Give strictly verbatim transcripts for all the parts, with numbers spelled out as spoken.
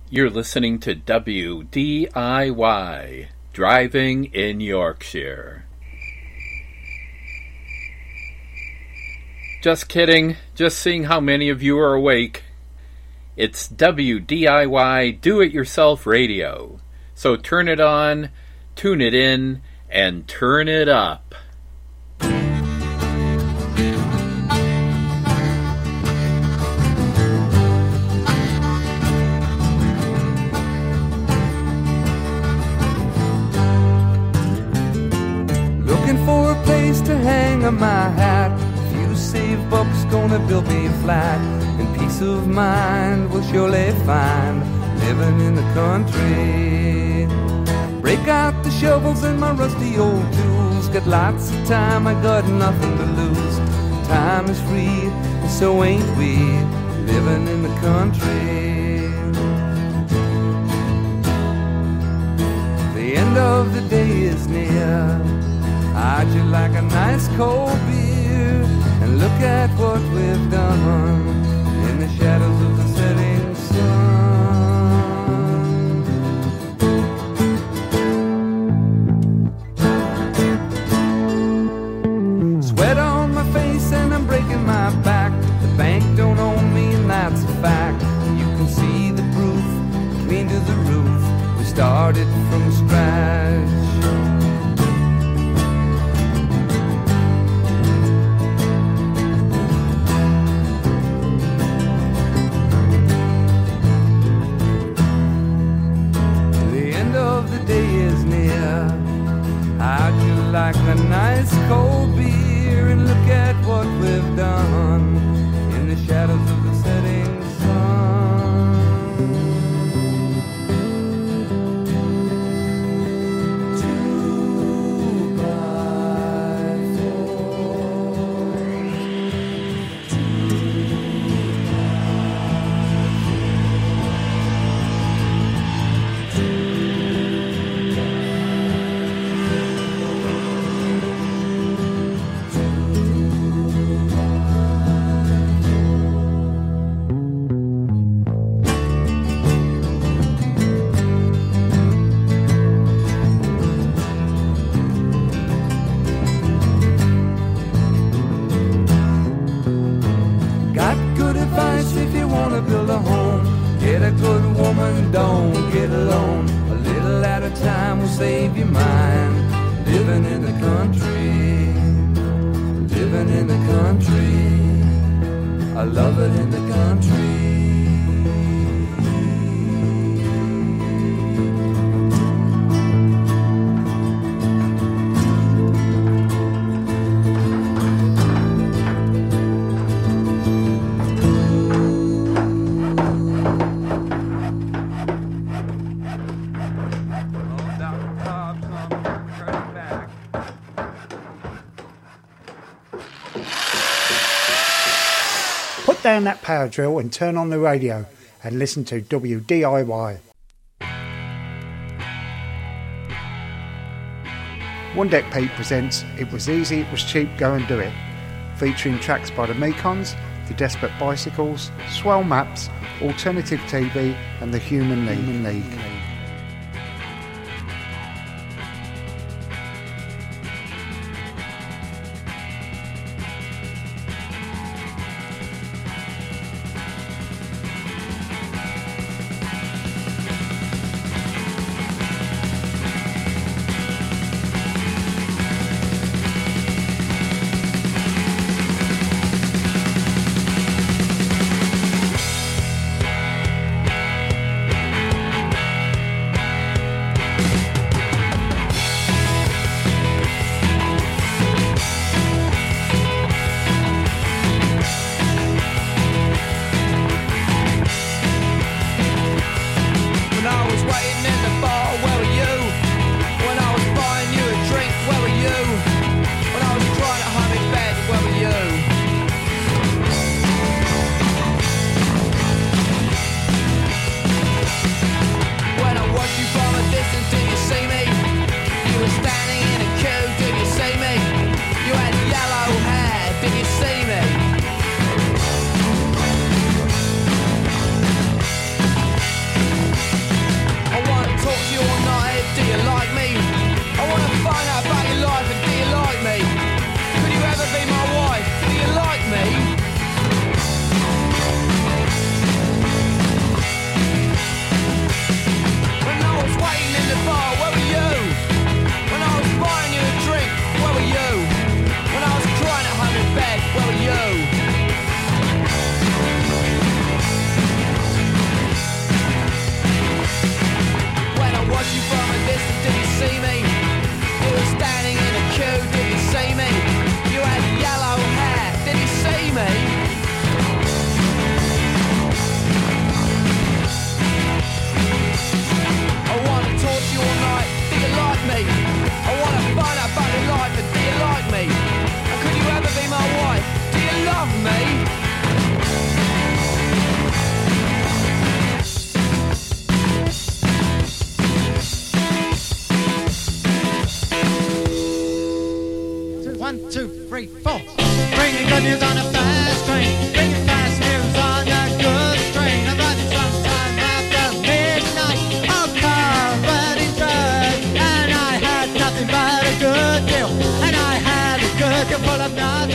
You're listening to W D I Y, Driving in Yorkshire. Just kidding, just seeing how many of you are awake. It's W D I Y Do-It-Yourself Radio, so turn it on, tune it in, and turn it up. Looking for a place to hang on my hat. A few saved bucks gonna build me a flat, and peace of mind will surely find living in the country. Break out the shovels and my rusty old tools. Got lots of time, I got nothing to lose. Time is free, and so ain't we, living in the country. The end of the day is near. How'd you like a nice cold beer? And look at what we've done in the shadows of the setting sun. Sweat on my face and I'm breaking my back. The bank don't own me and that's a fact. You can see the proof, clean to the roof. We started from scratch. How'd you like a nice cold beer? And look at what we've done in the shadows of the setting sun. Two by four. Two if you want to build a home, get a good woman, don't get alone. A little at a time will save your mind. Living in the country, living in the country, I love it in the country. Put down that power drill and turn on the radio and listen to W D I Y. One Deck Pete presents It Was Easy, It Was Cheap, Go and Do It, featuring tracks by the Mekons, the Desperate Bicycles, Swell Maps, Alternative T V and the Human League. Human League.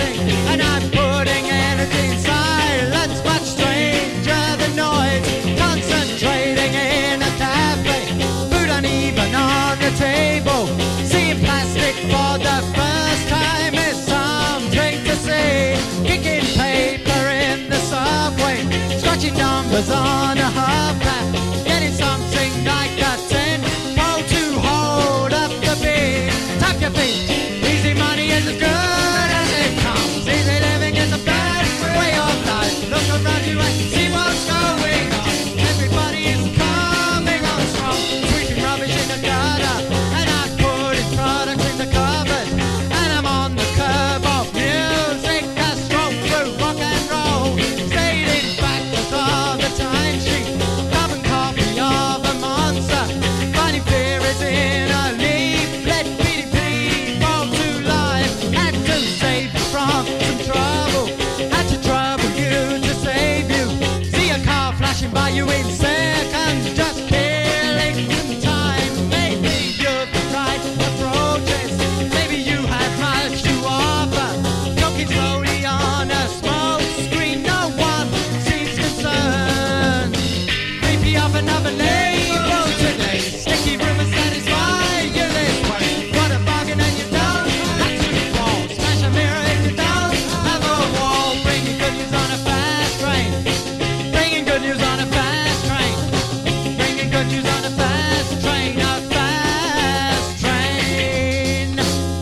everything, and I'm putting energy in silence, much stranger than noise. Concentrating in a cafe, food uneven on the table. Seeing plastic for the first time is something to see. Kicking paper in the subway, scratching numbers on a half map, getting something like a ten pole to hold up the beat. Tap your feet. Easy money is as good as it comes. Easy living is a bad way of life. Look around you and see what's going on. Everybody is coming on strong, sweeping rubbish in the gutter, and I'm putting products in the cupboard, and I'm on the curb of music, a stroke through rock and roll, stating backwards of the time sheet, carbon copy of a monster, finding fear is in a leaflet, beating people to life, had to save you from some trouble, had to trouble you to save you, see a car flashing by you in seconds, just killing some time, maybe you've tried approaches, maybe you have much to offer, joking slowly on a smoke screen, no one seems concerned, creepy off another label today, sticky rumors satisfy you this way, what a bargain and you don't have to fall, smash a mirror if you don't have a wall, bringing good news on a fast train, bringing good news on a fast train, bringing good news on a fast train, a fast train.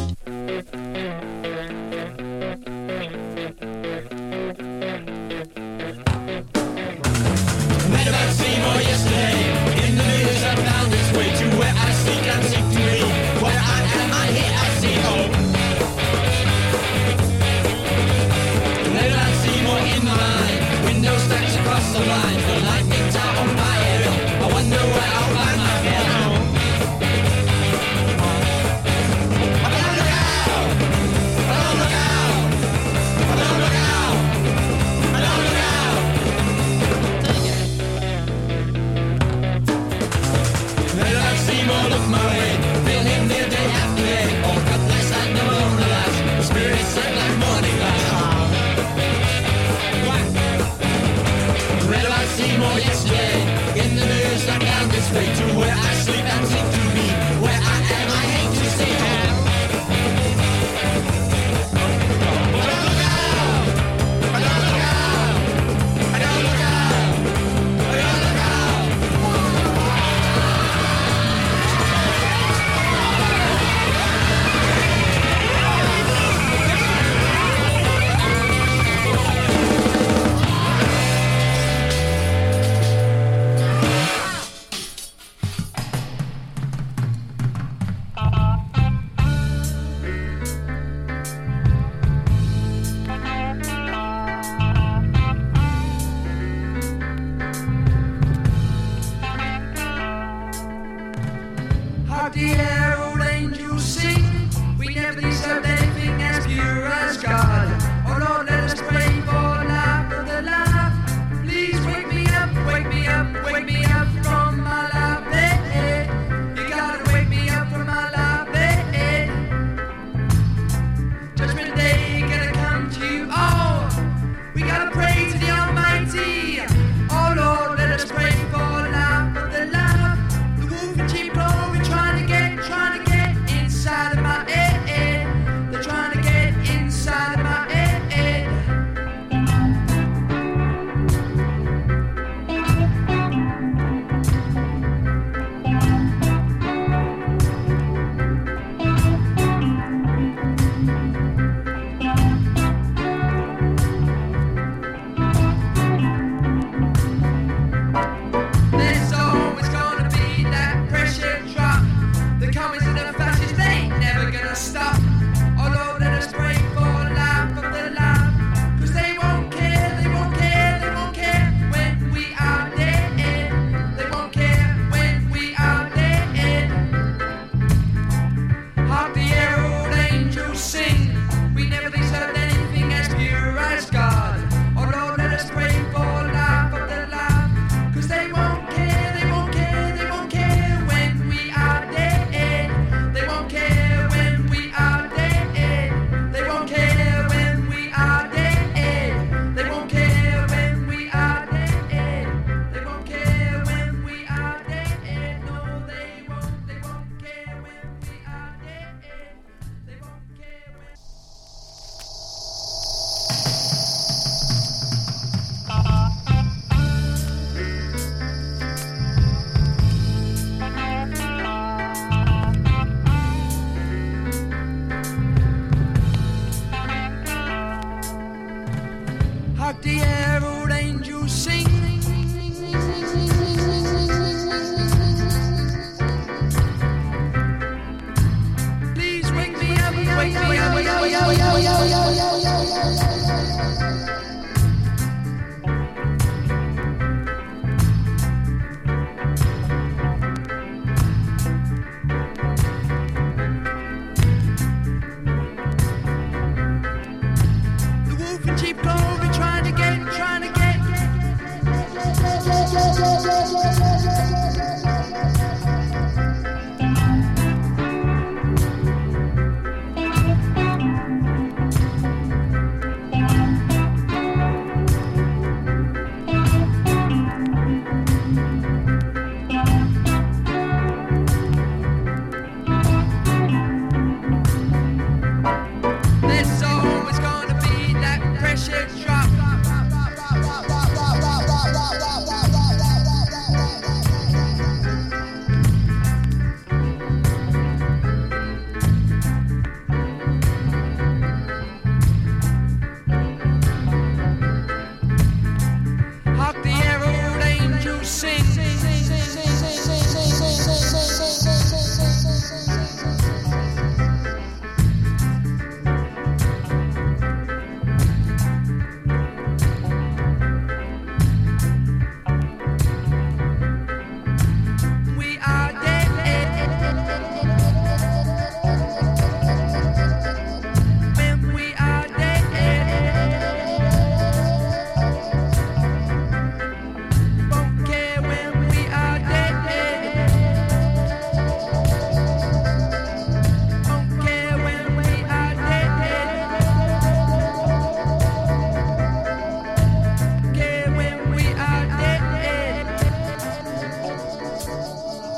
Read about Seymour yesterday. In the news I found its way to where I seek and seek to be. Where I am, I hear, I see home. Read about Seymour in my mind. Window stacks across the lines. The lightning tower on my hill. I wonder where I'll find my feel home. I don't look out. I don't look out. I don't look out. I don't look out. Let us see more of my way. Feel him near day after day. All cut less and no more alas. Spirit set like morning light. Read about Seymour yesterday. In the news I found this way to where I sleep and seek to be. Where I am, I hate to see him. I don't look out. I don't look out. I don't look out. I don't look out. How the herald angels sing. We never deserved anything as pure as God. Oh Lord, let us pray for life, for the life. Please wake me up, wake me up, wake me up from my life bed. You gotta wake me up from my life bed. Judgment day gonna come to you all. We gotta pray to the Almighty. Oh Lord, let us pray for life, for the life. The wolf and sheep clothing trying to get, trying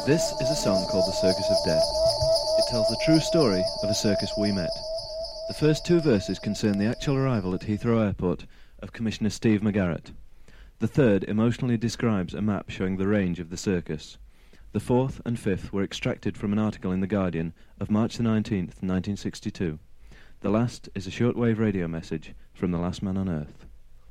This is a song called The Circus of Death. It tells the true story of a circus we met. The first two verses concern the actual arrival at Heathrow Airport of Commissioner Steve McGarrett. The third emotionally describes a map showing the range of the circus. The fourth and fifth were extracted from an article in The Guardian of March the nineteenth, nineteen sixty-two. The last is a shortwave radio message from the last man on Earth.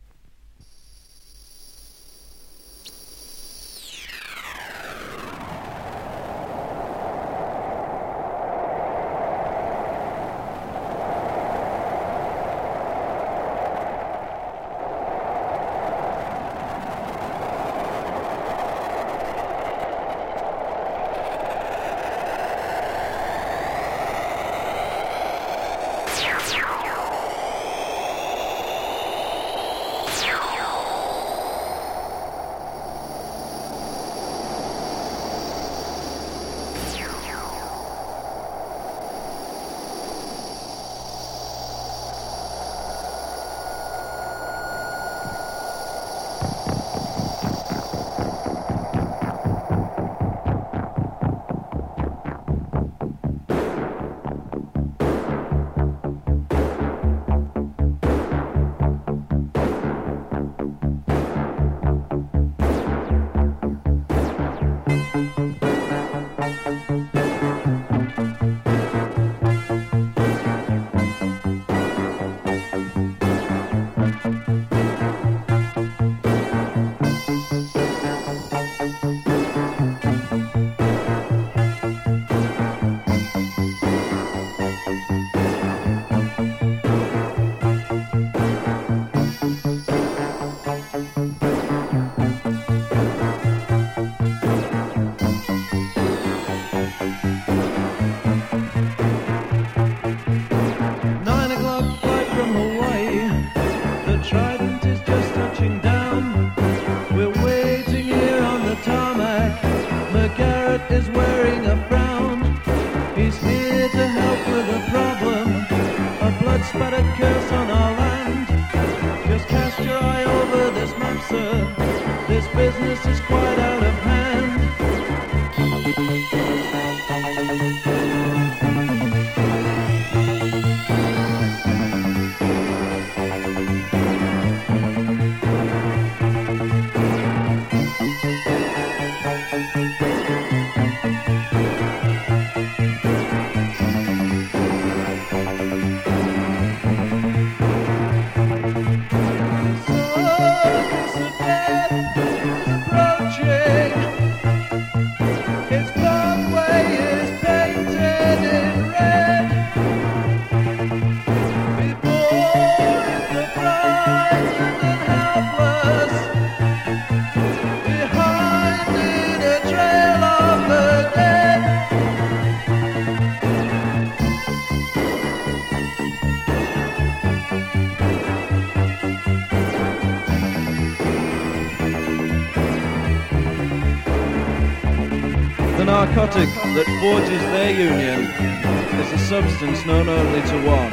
The narcotic that forges their union is a substance known only to one.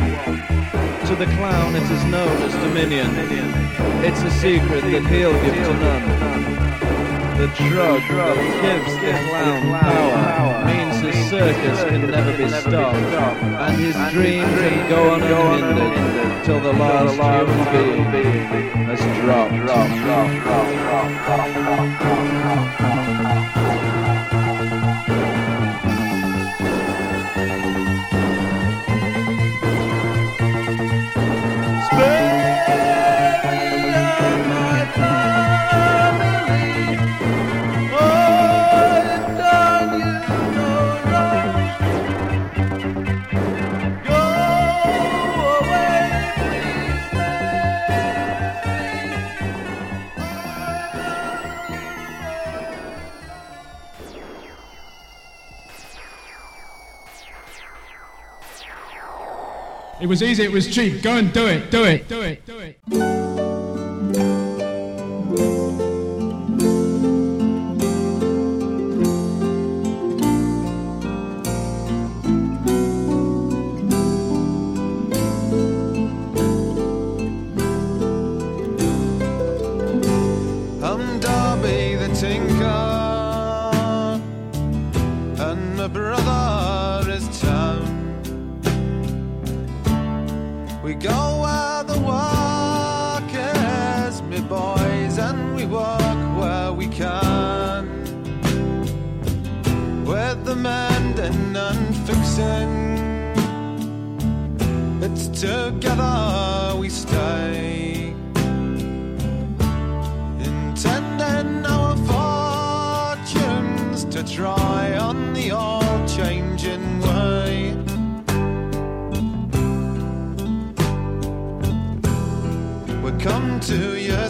To the clown it is known as dominion. It's a secret that he'll give to none. The drug that gives the clown power means his circus can never be stopped, and his dream can go on unhindered till the last human being has dropped. It was easy, it was cheap. Go and do it, do it, do it, do it. I'm Darby the Tinker. with the mending and fixing. It's together we stay, intending our fortunes to try on the all-changing way. We come to your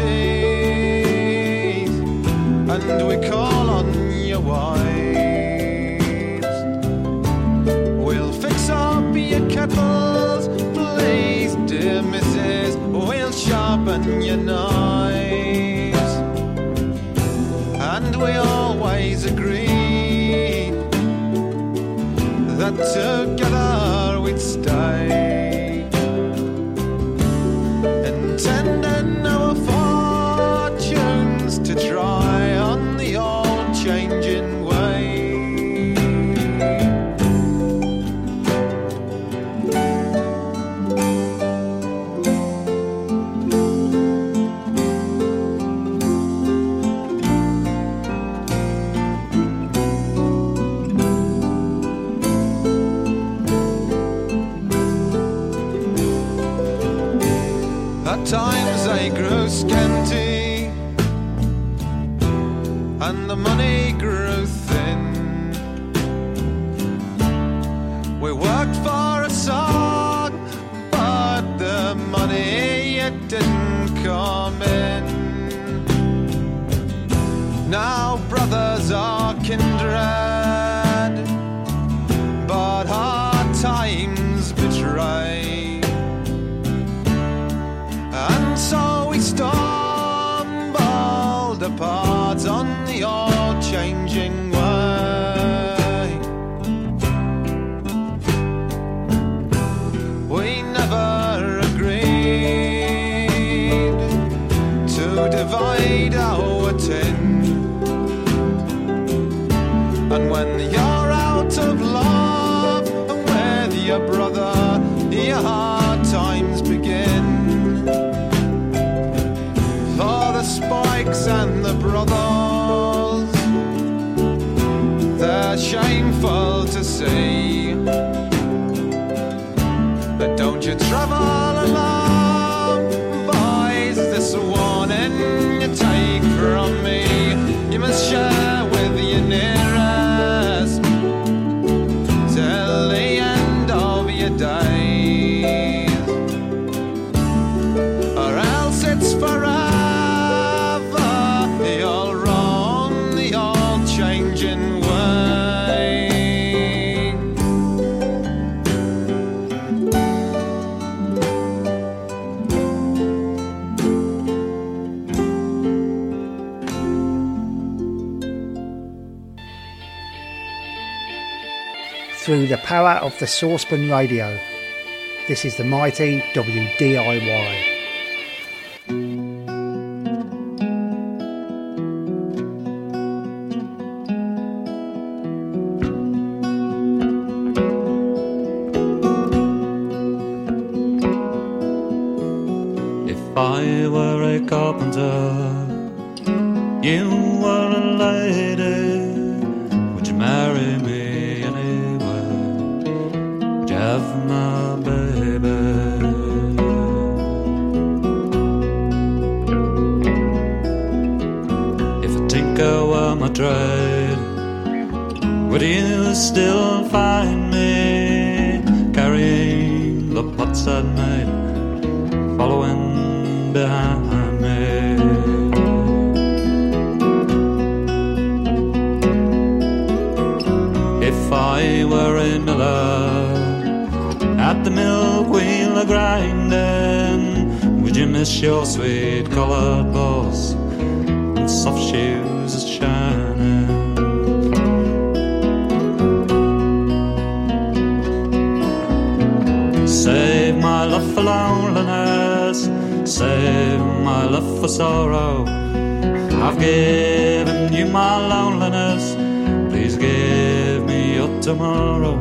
cities and we call on your wives. We'll fix up your kettles, please, dear missus. We'll sharpen your knives. And we always agree that together we'd stay, intending our fortunes to try on the all-changing way. At times they grew scanty and the money grew thin. We worked for a song, but the money it didn't come in. Now brothers are kindred, but hard times betray. And so we stumbled apart on the all-changing way. We never agreed to divide our tin. And when you're out of love with your brother, your hard times begin. Spikes and the brothers, they're shameful to see. But don't you travel alone, boys, this warning you take from me. You must share with your nearest till the end of your days, or else it's forever. Through the power of the Saucepan Radio. This is the mighty W D I Y. If I were a carpenter, you were a lady, would you marry me? Have my baby. If a tinker were my trade, would you still find me carrying the pots I'd made, following behind me? If I were a miller, at the milk wheel a grinding, would you miss your sweet coloured balls and soft shoes as shining? Save my love for loneliness, save my love for sorrow. I've given you my loneliness, please give me your tomorrow.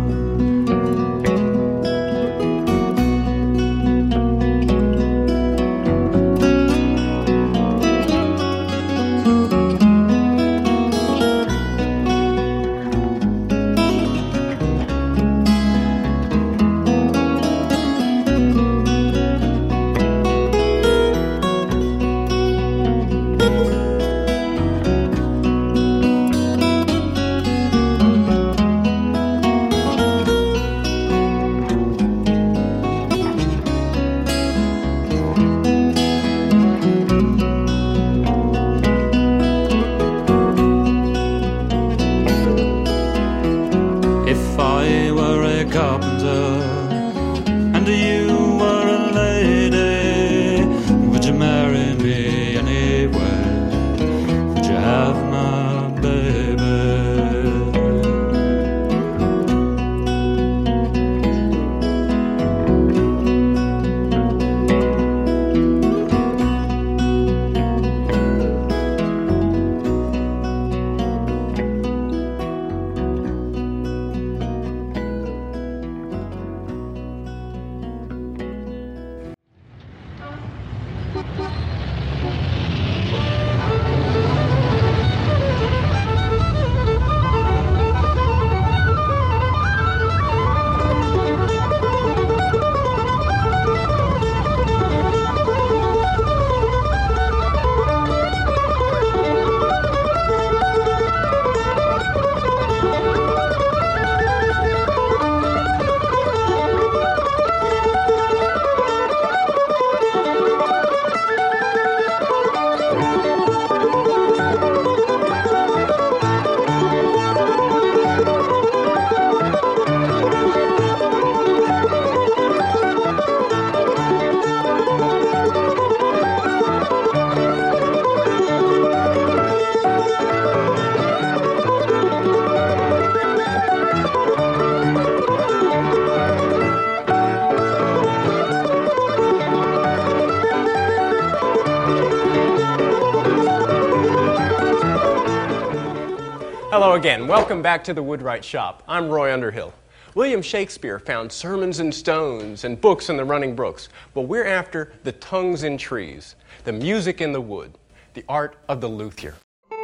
Hello again. Welcome back to the Woodwright Shop. I'm Roy Underhill. William Shakespeare found sermons in stones and books in the running brooks, but we're after the tongues in trees, the music in the wood, the art of the luthier.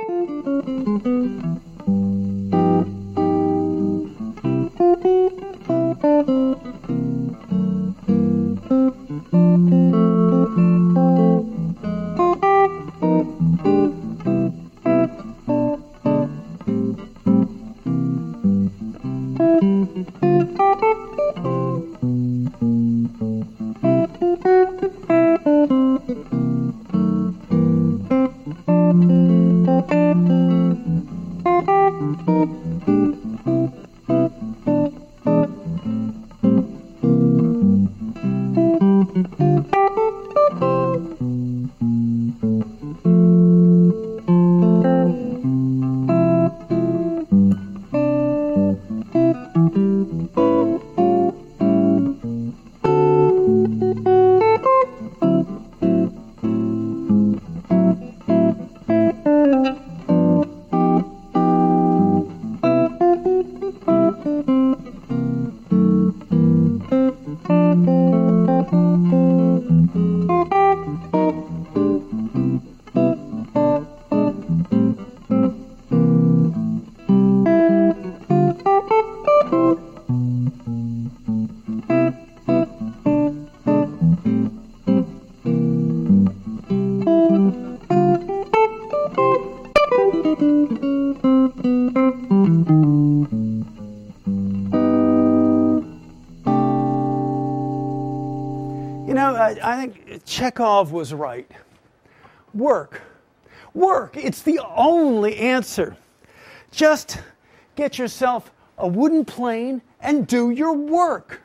I think Chekhov was right. Work. Work. It's the only answer. Just get yourself a wooden plane and do your work.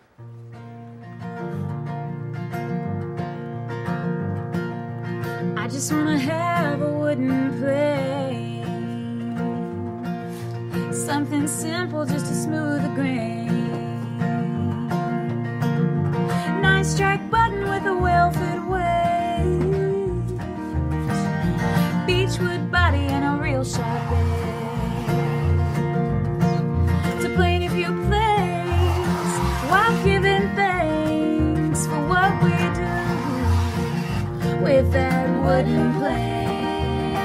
I just want to have a wooden plane. Something simple just to smooth the grain. Nine strike button with a well-fit wave. Beechwood body and a real sharp edge. To play in a few plays while giving thanks for what we do with that wooden plane.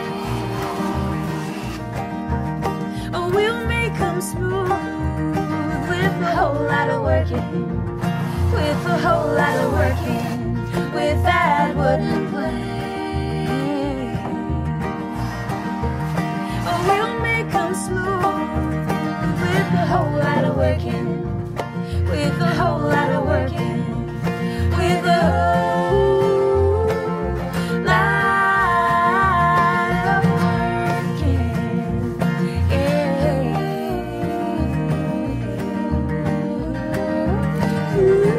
Oh, we'll make them smooth with a whole lot of working. With a whole lot of working with that wooden plane. Oh, we'll make them smooth with a whole lot of working. With a whole lot of working. With a whole lot of working. Yeah. Ooh.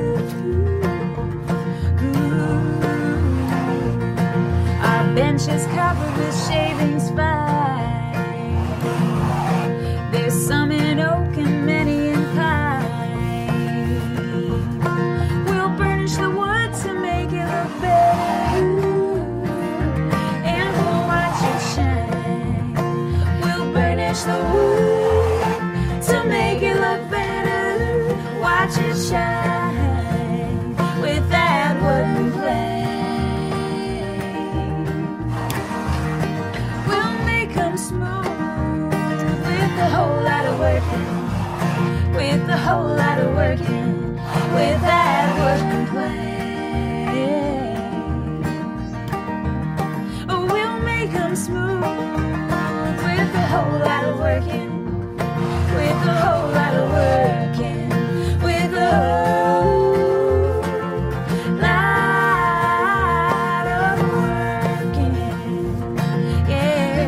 Benches covered with shavings fine. There's some in oak and many in pine. We'll burnish the wood to make it look better, and we'll watch it shine. We'll burnish the wood to make it look better. Watch it shine with that wooden plane. Smooth with a whole lot of working, with a whole lot of working, with that wooden plane. Oh, we'll make them smooth with a whole lot of working, with a whole lot of working, with a whole lot of working, yeah.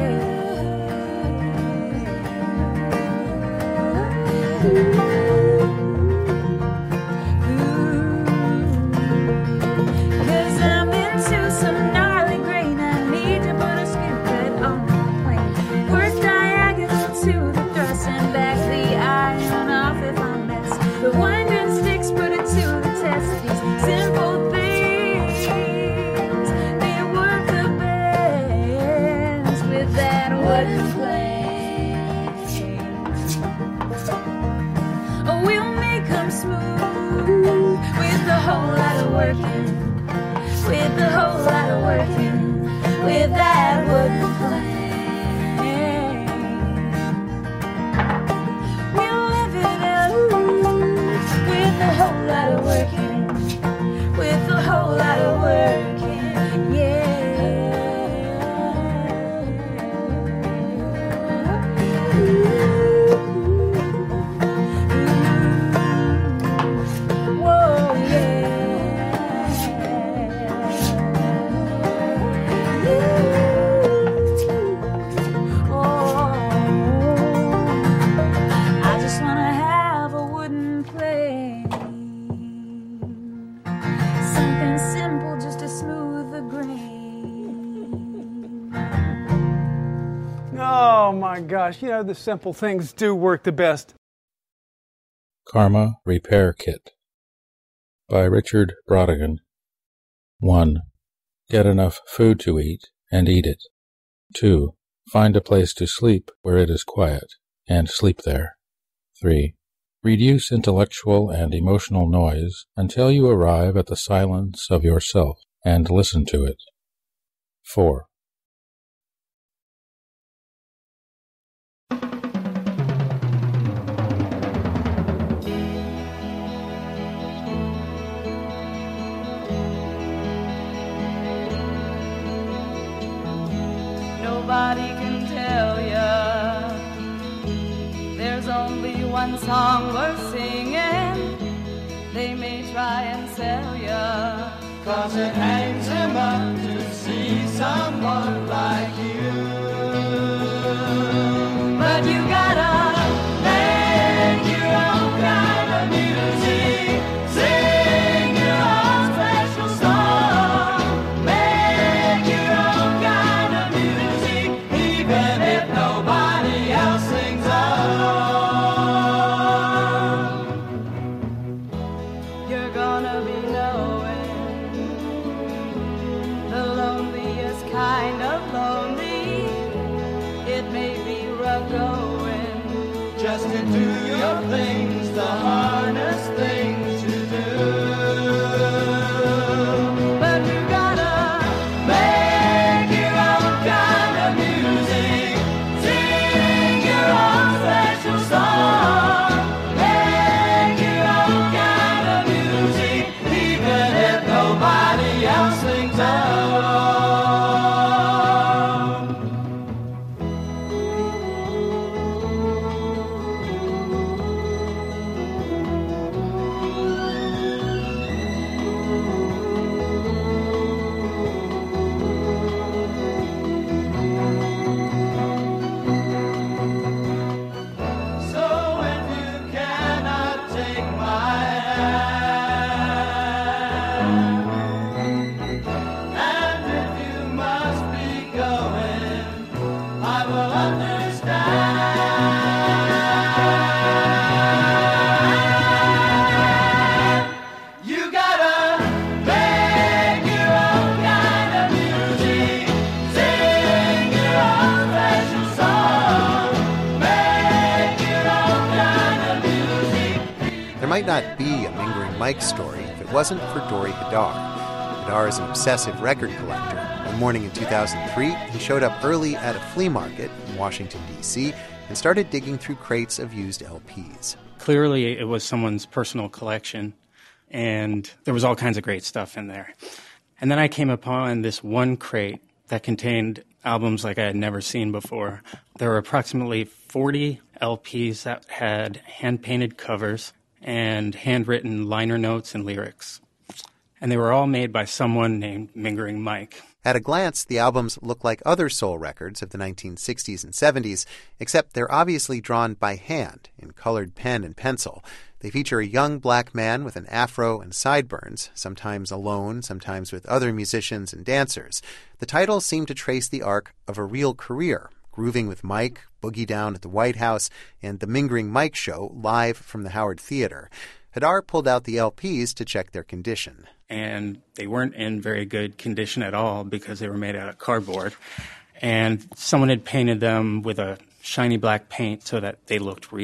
Cause I'm into some gnarly grain. I need to put a scoop cut on the plane. Work diagonal to the thrust and back the iron off if I mess. The winding sticks put it to the test. These simple things, they work the best with that wooden plane. I'm smooth with a whole lot of working, with a whole lot of working, with that wooden plank. We'll live it out with a whole lot of working, with a whole lot of working, yeah. Oh my gosh, you know, the simple things do work the best. Karma Repair Kit by Richard Brodigan. one. Get enough food to eat and eat it. two. Find a place to sleep where it is quiet and sleep there. three. Reduce intellectual and emotional noise until you arrive at the silence of yourself and listen to it. four. Nobody can tell ya there's only one song worth singing. They may try and sell ya, 'cause it hangs him up to see someone like you. But you gotta make your own kind of music, sing your own special song, make your own kind of music, even if nobody else sings along. You're gonna be knowing the loneliest kind of lonely. It may be rough going just to do your things, the hardest things to do. But you gotta make your own kind of music, sing your own special song, make your own kind of music, even if nobody else sings along. So if you cannot take my hand, and if you must be going, I will understand. You gotta make your own kind of music, sing your own special song, make your own kind of music. There might not be a Mingering Mike story if it wasn't for Dori Hadar. Hadar is an obsessive record collector. One morning in two thousand three, he showed up early at a flea market in Washington, D C, and started digging through crates of used L Ps. Clearly, it was someone's personal collection, and there was all kinds of great stuff in there. And then I came upon this one crate that contained albums like I had never seen before. There were approximately forty L Ps that had hand-painted covers and handwritten liner notes and lyrics. And they were all made by someone named Mingering Mike. At a glance, the albums look like other soul records of the nineteen sixties and seventies, except they're obviously drawn by hand in colored pen and pencil. They feature a young black man with an afro and sideburns, sometimes alone, sometimes with other musicians and dancers. The titles seem to trace the arc of a real career: Grooving with Mike, Boogie Down at the White House, and The Mingering Mike Show live from the Howard Theater. Hadar pulled out the L Ps to check their condition. And they weren't in very good condition at all because they were made out of cardboard. And someone had painted them with a shiny black paint so that they looked real.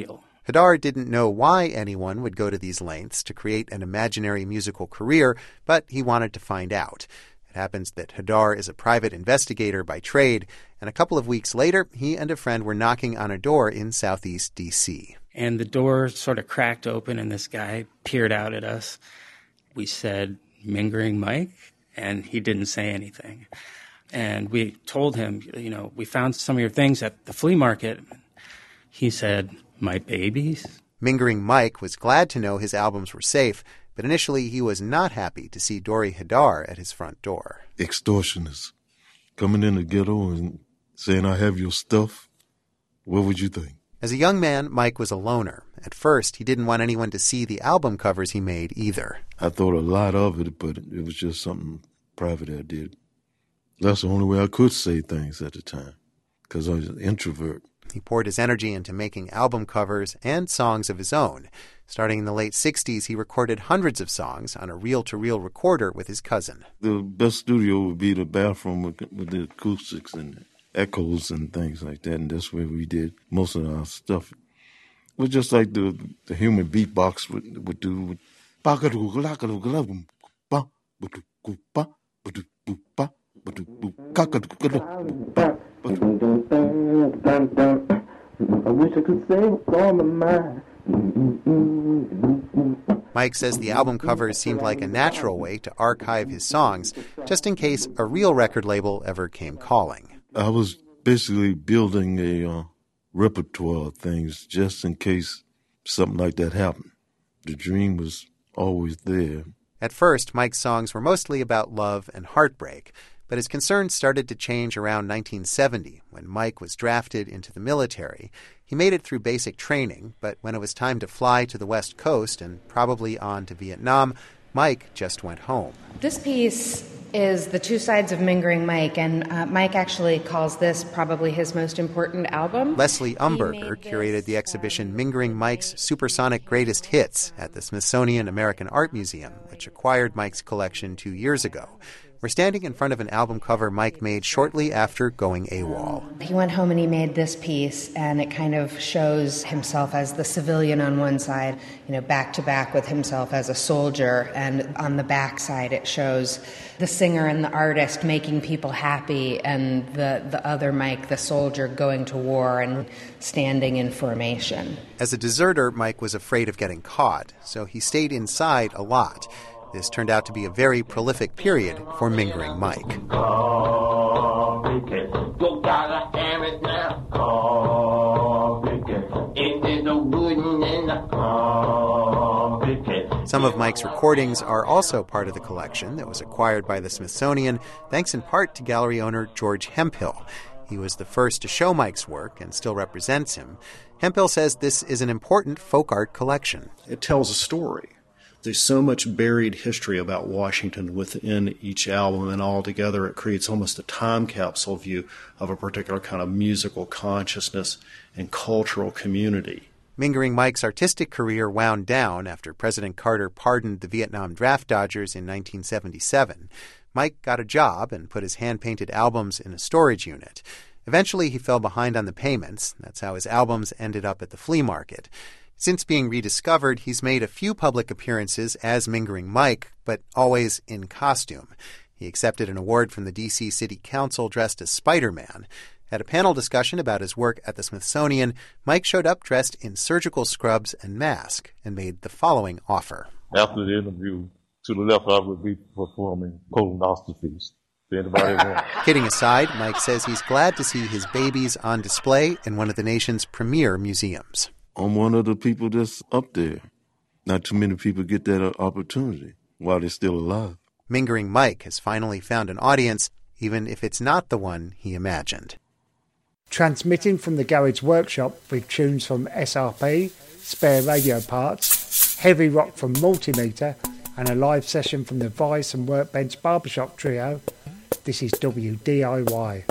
Hadar didn't know why anyone would go to these lengths to create an imaginary musical career, but he wanted to find out. It happens that Hadar is a private investigator by trade, and a couple of weeks later, he and a friend were knocking on a door in southeast D C And the door sort of cracked open, and this guy peered out at us. We said, "Mingering Mike?" And he didn't say anything. And we told him, you know, we found some of your things at the flea market. He said, "My babies?" Mingering Mike was glad to know his albums were safe, but initially he was not happy to see Dori Hadar at his front door. Extortioners coming in the ghetto and saying, "I have your stuff." What would you think? As a young man, Mike was a loner. At first, he didn't want anyone to see the album covers he made either. I thought a lot of it, but it was just something private I did. That's the only way I could say things at the time, because I was an introvert. He poured his energy into making album covers and songs of his own. Starting in the late sixties, he recorded hundreds of songs on a reel-to-reel recorder with his cousin. The best studio would be the bathroom with, with the acoustics and echoes and things like that, and that's where we did most of our stuff. It was just like the the human beatbox would, would do. With I wish I could say what's on my mind. Mike says the album covers seemed like a natural way to archive his songs, just in case a real record label ever came calling. I was basically building a uh, repertoire of things just in case something like that happened. The dream was always there. At first, Mike's songs were mostly about love and heartbreak, but his concerns started to change around nineteen seventy, when Mike was drafted into the military. He made it through basic training, but when it was time to fly to the West Coast and probably on to Vietnam, Mike just went home. This piece is the two sides of Mingering Mike, and uh, Mike actually calls this probably his most important album. Leslie Umberger curated the exhibition Mingering Mike's Supersonic Greatest Hits at the Smithsonian American Art Museum, which acquired Mike's collection two years ago. We're standing in front of an album cover Mike made shortly after going AWOL. He went home and he made this piece, and it kind of shows himself as the civilian on one side, you know, back to back with himself as a soldier, and on the back side it shows the singer and the artist making people happy, and the, the other Mike, the soldier, going to war and standing in formation. As a deserter, Mike was afraid of getting caught, so he stayed inside a lot. This turned out to be a very prolific period for Mingering Mike. Some of Mike's recordings are also part of the collection that was acquired by the Smithsonian, thanks in part to gallery owner George Hemphill. He was the first to show Mike's work and still represents him. Hemphill says this is an important folk art collection. It tells a story. There's so much buried history about Washington within each album, and altogether it creates almost a time capsule view of a particular kind of musical consciousness and cultural community. Mingering Mike's artistic career wound down after President Carter pardoned the Vietnam draft dodgers in nineteen seventy-seven. Mike got a job and put his hand-painted albums in a storage unit. Eventually, he fell behind on the payments. That's how his albums ended up at the flea market. Since being rediscovered, he's made a few public appearances as Mingering Mike, but always in costume. He accepted an award from the D C City Council dressed as Spider-Man. At a panel discussion about his work at the Smithsonian, Mike showed up dressed in surgical scrubs and mask and made the following offer. After the interview, to the left, I would be performing colonoscopies. Anybody want? Kidding aside, Mike says he's glad to see his babies on display in one of the nation's premier museums. I'm one of the people that's up there. Not too many people get that opportunity while they're still alive. Mingering Mike has finally found an audience, even if it's not the one he imagined. Transmitting from the Garage Workshop with tunes from S R P, spare radio parts, heavy rock from Multimeter, and a live session from the Vice and Workbench Barbershop Trio, this is W D I Y.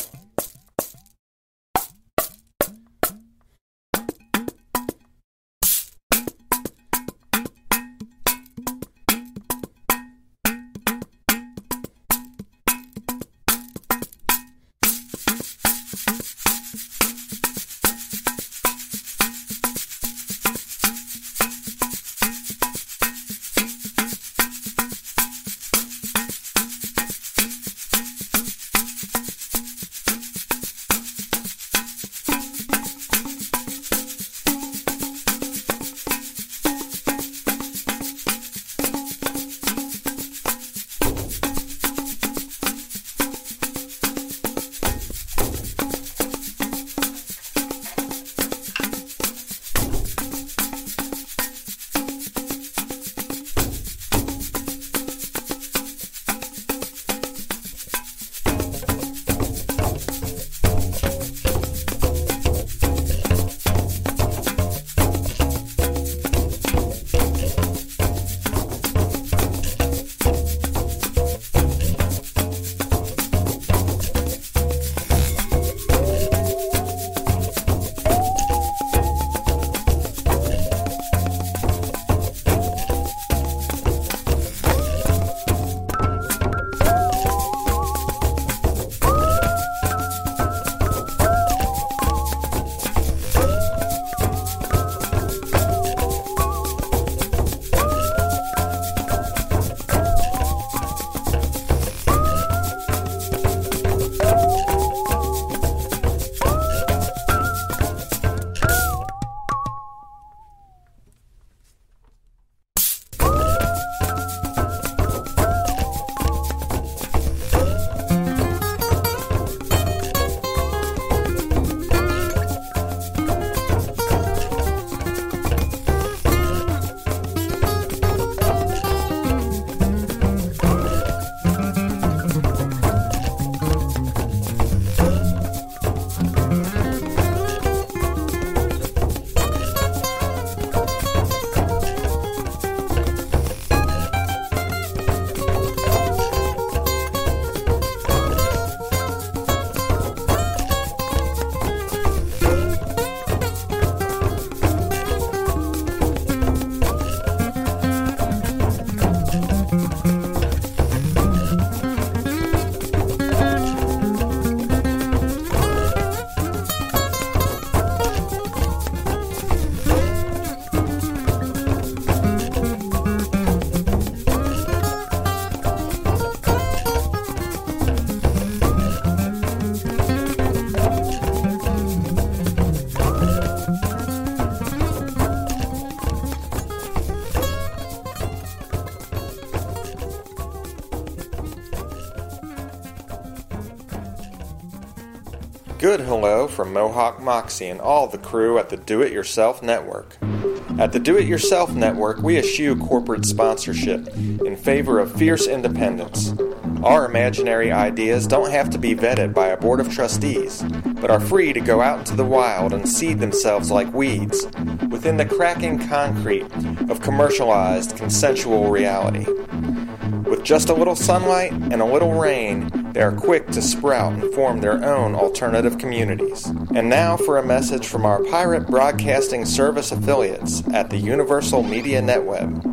good hello from Mohawk Moxie and all the crew at the Do It Yourself Network. At the Do It Yourself Network, we eschew corporate sponsorship in favor of fierce independence. Our imaginary ideas don't have to be vetted by a board of trustees, but are free to go out into the wild and seed themselves like weeds within the cracking concrete of commercialized, consensual reality. With just a little sunlight and a little rain, they are quick to sprout and form their own alternative communities. And now for a message from our pirate broadcasting service affiliates at the Universal Media Netweb.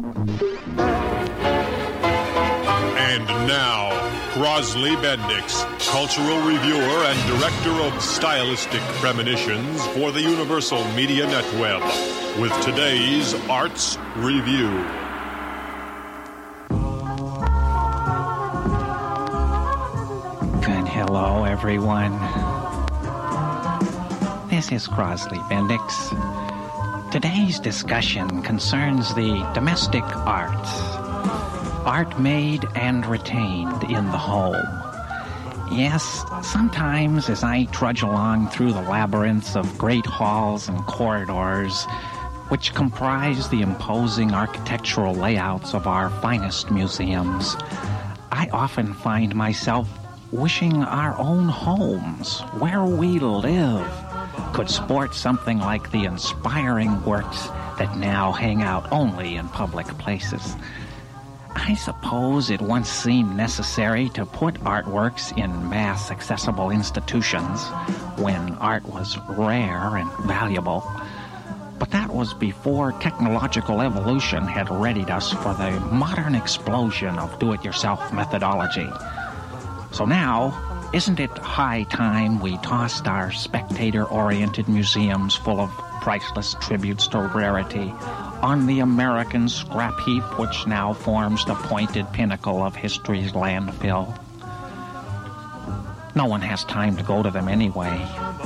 And now, Crosley Bendix, cultural reviewer and director of stylistic premonitions for the Universal Media Netweb, with today's Arts Review. Good hello, everyone. This is Crosley Bendix. Today's discussion concerns the domestic arts. Art made and retained in the home. Yes, sometimes as I trudge along through the labyrinths of great halls and corridors, which comprise the imposing architectural layouts of our finest museums, I often find myself wishing our own homes, where we live, could sport something like the inspiring works that now hang out only in public places. I suppose it once seemed necessary to put artworks in mass-accessible institutions when art was rare and valuable. But that was before technological evolution had readied us for the modern explosion of do-it-yourself methodology. So now, isn't it high time we tossed our spectator-oriented museums full of priceless tributes to rarity on the American scrap heap which now forms the pointed pinnacle of history's landfill? No one has time to go to them anyway.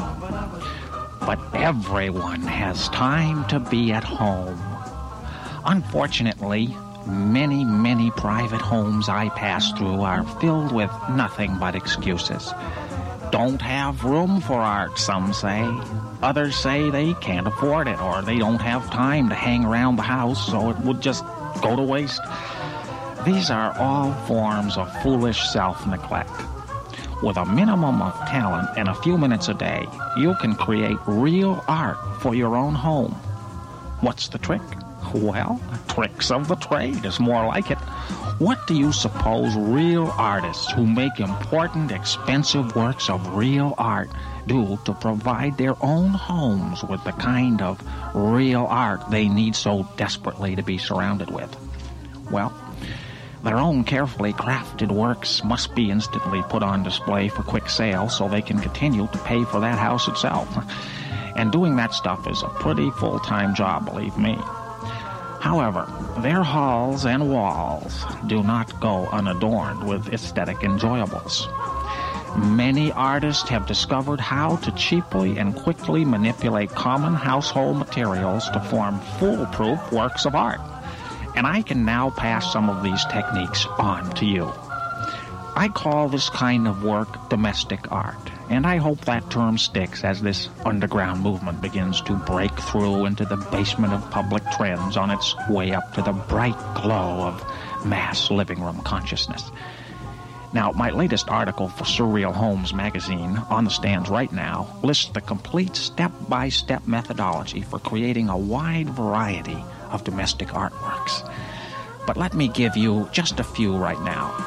But everyone has time to be at home. Unfortunately, many, many private homes I pass through are filled with nothing but excuses. Don't have room for art, some say. Others say they can't afford it, or they don't have time to hang around the house, so it would just go to waste. These are all forms of foolish self-neglect. With a minimum of talent and a few minutes a day, you can create real art for your own home. What's the trick? Well, tricks of the trade is more like it. What do you suppose real artists who make important, expensive works of real art do to provide their own homes with the kind of real art they need so desperately to be surrounded with? Well, their own carefully crafted works must be instantly put on display for quick sale so they can continue to pay for that house itself. And doing that stuff is a pretty full-time job, believe me. However, their halls and walls do not go unadorned with aesthetic enjoyables. Many artists have discovered how to cheaply and quickly manipulate common household materials to form foolproof works of art. And I can now pass some of these techniques on to you. I call this kind of work domestic art, and I hope that term sticks as this underground movement begins to break through into the basement of public trends on its way up to the bright glow of mass living room consciousness. Now, my latest article for Surreal Homes magazine, on the stands right now, lists the complete step-by-step methodology for creating a wide variety of domestic artworks. But let me give you just a few right now.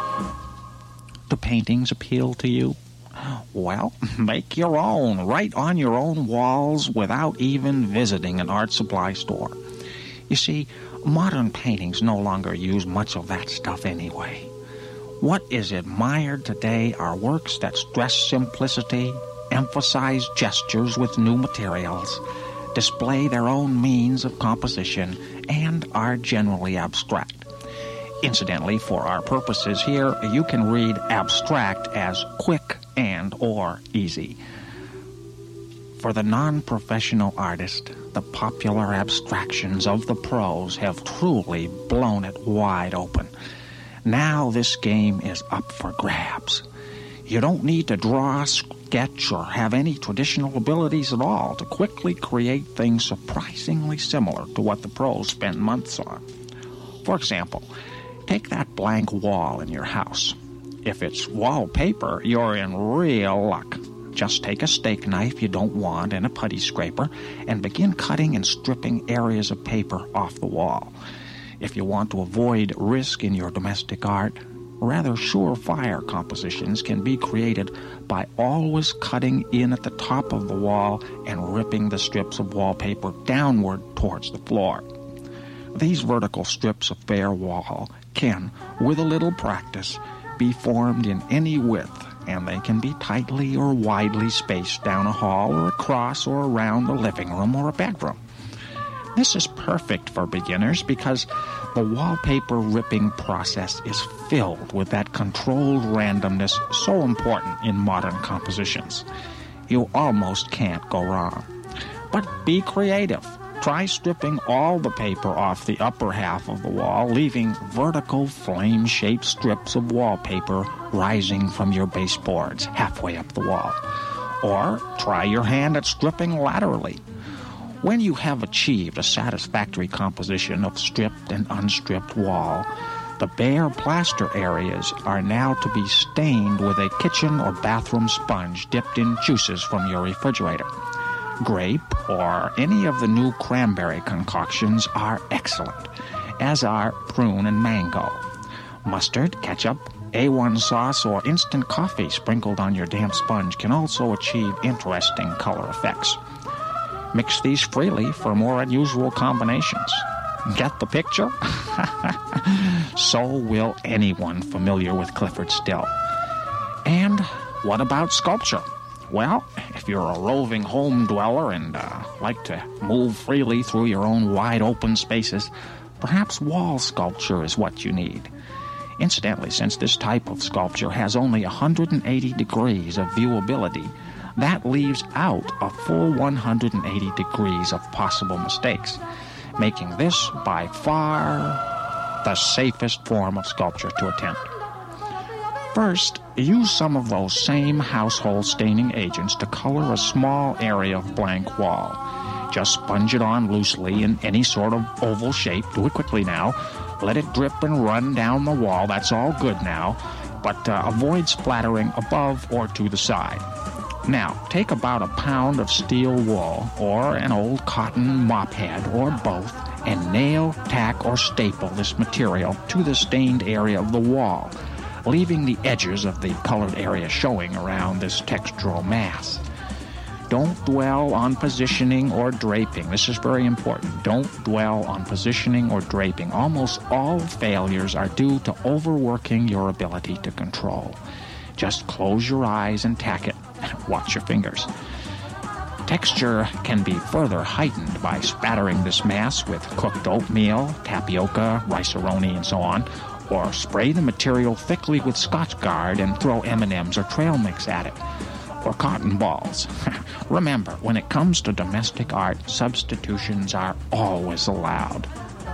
Do paintings appeal to you? Well, make your own, right on your own walls without even visiting an art supply store. You see, modern paintings no longer use much of that stuff anyway. What is admired today are works that stress simplicity, emphasize gestures with new materials, display their own means of composition, and are generally abstract. Incidentally, for our purposes here, you can read abstract as quick and or easy. For the non-professional artist, the popular abstractions of the pros have truly blown it wide open. Now this game is up for grabs. You don't need to draw, sketch, or have any traditional abilities at all to quickly create things surprisingly similar to what the pros spend months on. For example, take that blank wall in your house. If it's wallpaper, you're in real luck. Just take a steak knife you don't want and a putty scraper and begin cutting and stripping areas of paper off the wall. If you want to avoid risk in your domestic art, rather surefire compositions can be created by always cutting in at the top of the wall and ripping the strips of wallpaper downward towards the floor. These vertical strips of bare wall can, with a little practice, be formed in any width, and they can be tightly or widely spaced down a hall or across or around a living room or a bedroom. This is perfect for beginners because the wallpaper ripping process is filled with that controlled randomness so important in modern compositions. You almost can't go wrong. But be creative. Try stripping all the paper off the upper half of the wall, leaving vertical flame-shaped strips of wallpaper rising from your baseboards halfway up the wall. Or try your hand at stripping laterally. When you have achieved a satisfactory composition of stripped and unstripped wall, the bare plaster areas are now to be stained with a kitchen or bathroom sponge dipped in juices from your refrigerator. Grape or any of the new cranberry concoctions are excellent, as are prune and mango. Mustard, ketchup, A one sauce, or instant coffee sprinkled on your damp sponge can also achieve interesting color effects. Mix these freely for more unusual combinations. Get the picture? So will anyone familiar with Clyfford Still. And what about sculpture? Well, if you're a roving home dweller and uh, like to move freely through your own wide-open spaces, perhaps wall sculpture is what you need. Incidentally, since this type of sculpture has only one hundred eighty degrees of viewability, that leaves out a full one hundred eighty degrees of possible mistakes, making this by far the safest form of sculpture to attempt. First, use some of those same household staining agents to color a small area of blank wall. Just sponge it on loosely in any sort of oval shape. Do it quickly now. Let it drip and run down the wall. That's all good now. But uh, avoid splattering above or to the side. Now, take about a pound of steel wool or an old cotton mop head or both and nail, tack, or staple this material to the stained area of the wall, leaving the edges of the colored area showing around this textural mass. Don't dwell on positioning or draping. This is very important. Don't dwell on positioning or draping. Almost all failures are due to overworking your ability to control. Just close your eyes and tack it. Watch your fingers. Texture can be further heightened by spattering this mass with cooked oatmeal, tapioca, rice-a-roni, and so on, or spray the material thickly with Scotchgard and throw M and M's or trail mix at it, or cotton balls. Remember, when it comes to domestic art, substitutions are always allowed.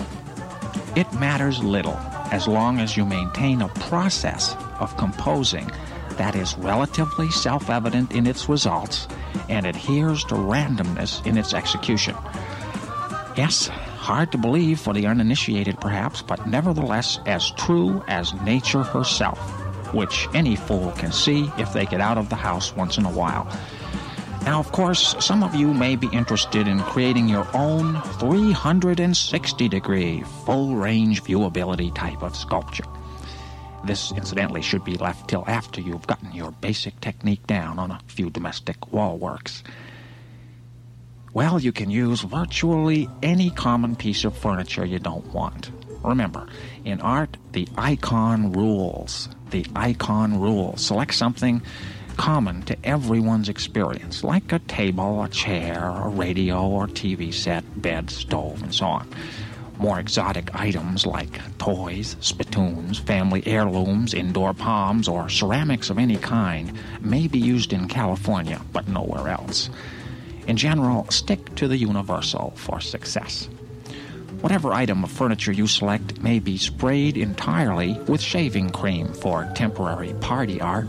It matters little as long as you maintain a process of composing that is relatively self-evident in its results and adheres to randomness in its execution. Yes, hard to believe for the uninitiated perhaps, but nevertheless as true as nature herself, which any fool can see if they get out of the house once in a while. Now, of course, some of you may be interested in creating your own three hundred sixty degree full-range viewability type of sculpture. This, incidentally, should be left till after you've gotten your basic technique down on a few domestic wall works. Well, you can use virtually any common piece of furniture you don't want. Remember, in art, the icon rules. The icon rules. Select something common to everyone's experience, like a table, a chair, a radio or T V set, bed, stove, and so on. More exotic items like toys, spittoons, family heirlooms, indoor palms, or ceramics of any kind may be used in California, but nowhere else. In general, stick to the universal for success. Whatever item of furniture you select may be sprayed entirely with shaving cream for temporary party art,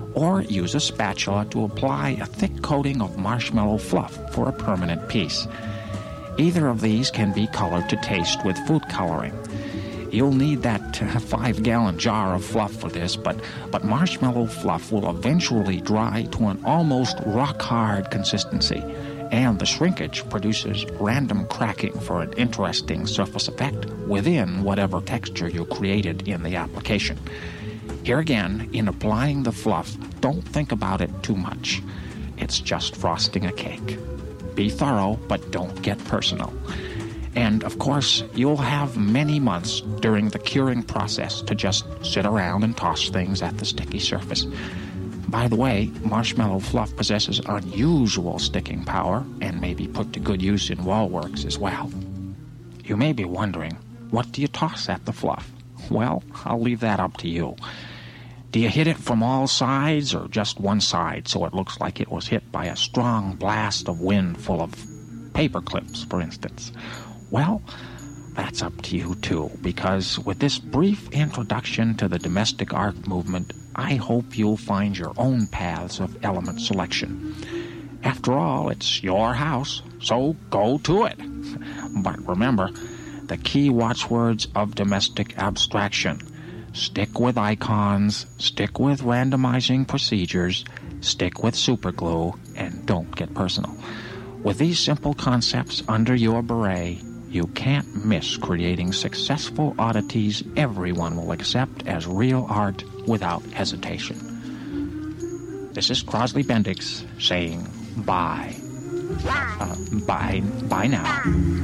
or use a spatula to apply a thick coating of marshmallow fluff for a permanent piece. Either of these can be colored to taste with food coloring. You'll need that uh, five-gallon jar of fluff for this, but, but marshmallow fluff will eventually dry to an almost rock-hard consistency, and the shrinkage produces random cracking for an interesting surface effect within whatever texture you created in the application. Here again, in applying the fluff, don't think about it too much. It's just frosting a cake. Be thorough, but don't get personal. And, of course, you'll have many months during the curing process to just sit around and toss things at the sticky surface. By the way, marshmallow fluff possesses unusual sticking power and may be put to good use in wall works as well. You may be wondering, what do you toss at the fluff? Well, I'll leave that up to you. Do you hit it from all sides or just one side so it looks like it was hit by a strong blast of wind full of paper clips, for instance? Well, that's up to you too, because with this brief introduction to the domestic art movement, I hope you'll find your own paths of element selection. After all, it's your house, so go to it. But remember, the key watchwords of domestic abstraction: stick with icons, stick with randomizing procedures, stick with superglue, and don't get personal. With these simple concepts under your beret, you can't miss creating successful oddities everyone will accept as real art without hesitation. This is Crosley Bendix saying bye. Uh, bye. Bye now.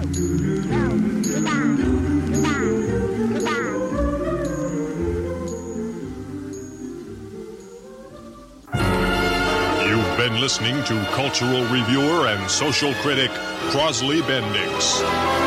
You've been listening to cultural reviewer and social critic Crosley Bendix.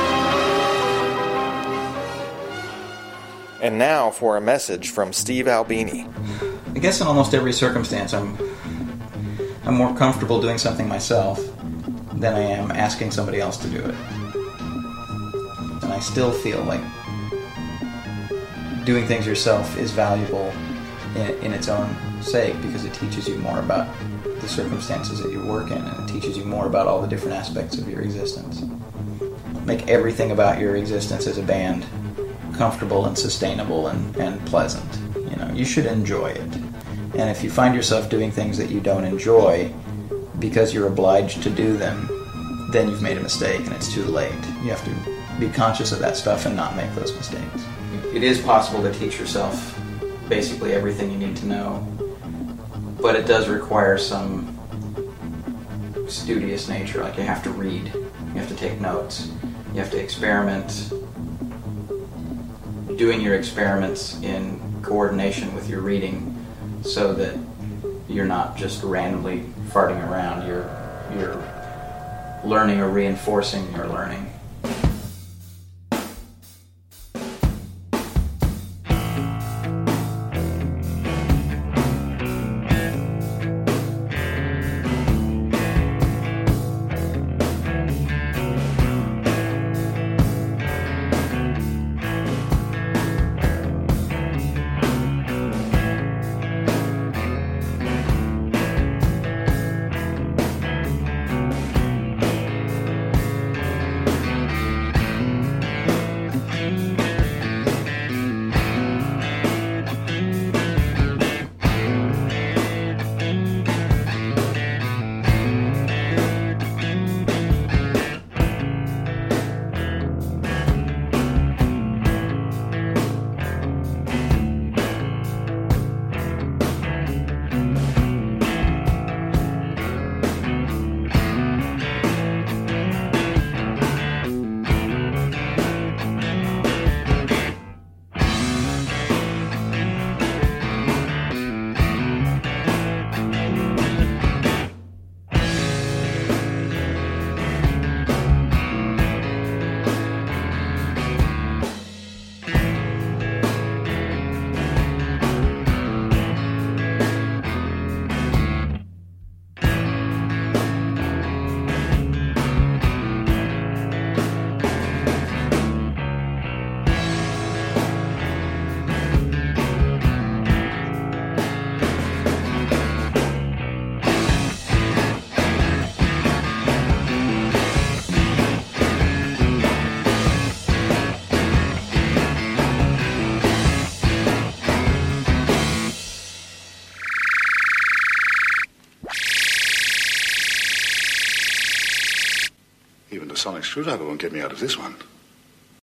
And now for a message from Steve Albini. I guess in almost every circumstance, I'm I'm more comfortable doing something myself than I am asking somebody else to do it. And I still feel like doing things yourself is valuable in, in its own sake, because it teaches you more about the circumstances that you work in, and it teaches you more about all the different aspects of your existence. Make everything about your existence as a band comfortable and sustainable and, and pleasant. You know, you should enjoy it. And if you find yourself doing things that you don't enjoy because you're obliged to do them, then you've made a mistake and it's too late. You have to be conscious of that stuff and not make those mistakes. It is possible to teach yourself basically everything you need to know, but it does require some studious nature. Like, you have to read, you have to take notes, you have to experiment. Doing your experiments in coordination with your reading, so that you're not just randomly farting around. You're you're learning or reinforcing your learning. sonic screwdriver won't get me out of this one.